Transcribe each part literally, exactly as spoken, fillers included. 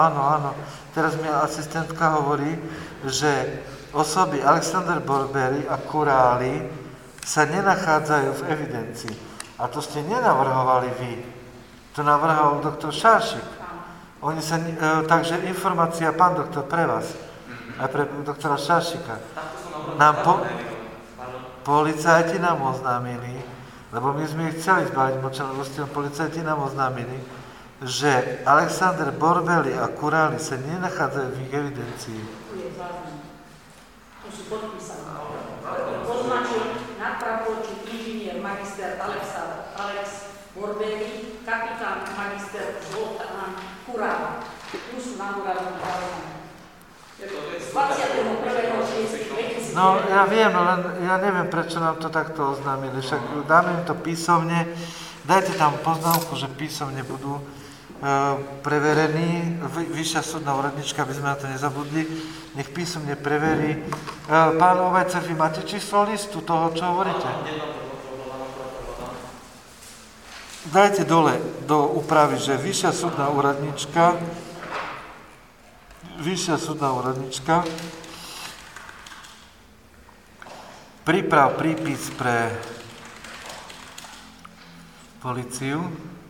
Áno, áno. Teraz mi asistentka hovorí, že osoby Alexander Borbély a Kurály sa nenachádzajú v evidencii. A to ste nenavrhovali vy. To navrhoval doktor Šaršik. Oni sa, e, takže informácia, pán doktor, pre vás. Aj pre doktora Šaršika. Nám po, policajti nám oznámili, lebo my sme ich chceli zbaviť mlčanlivosti, policajti nám oznámili, že Alexander Borbély a Kurály sa nenachádzajú v ich evidencii. Tu je záznam. Tu sú podpísané. Poznačil nadpraporčík inžinier magister Alexa, Alex Borbély, kapitán magister Zoltán Kurála. Tu sú na úradnom zázname. dvadsiateho prvého šiesteho dvetisícdeväť. No, ja viem, len ja neviem, prečo nám to takto oznámili. Však dáme im to písomne. Dajte tam poznámku, že písomne budú preverený, vyššia súdna úradnička, aby sme na to nezabudli, nech písomne preverí. Pán Ovajcer, vy máte číslo listu toho, čo hovoríte? Dajte dole do úpravy, že vyššia súdna úradnička, vyššia súdna úradnička priprav prípis pre políciu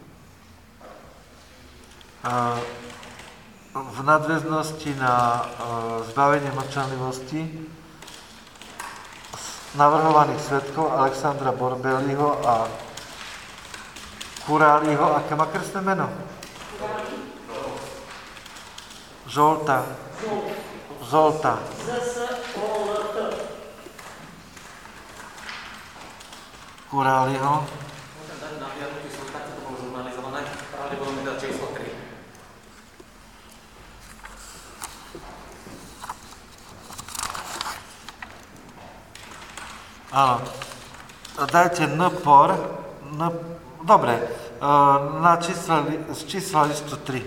v nadväznosti na zbavenie mlčanlivosti navrhovaných svedkov Alexandra Borbélyho a Kurályho. Aké má krstné meno? Žolta. Zolta. Kurályho. Áno. Dajte npor, n, dobre, na čísla, z čísla listu tri.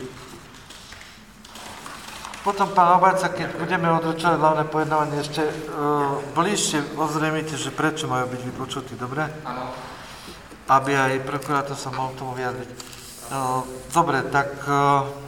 Potom, pán Obajca, keď budeme odročovať hlavné pojednávanie, ešte uh, bližšie ozrejmite, že prečo majú byť vypočutí, dobre? Áno. Aby aj prokurátor sa mohol tomu vyjadriť. Uh, dobre, tak... Uh,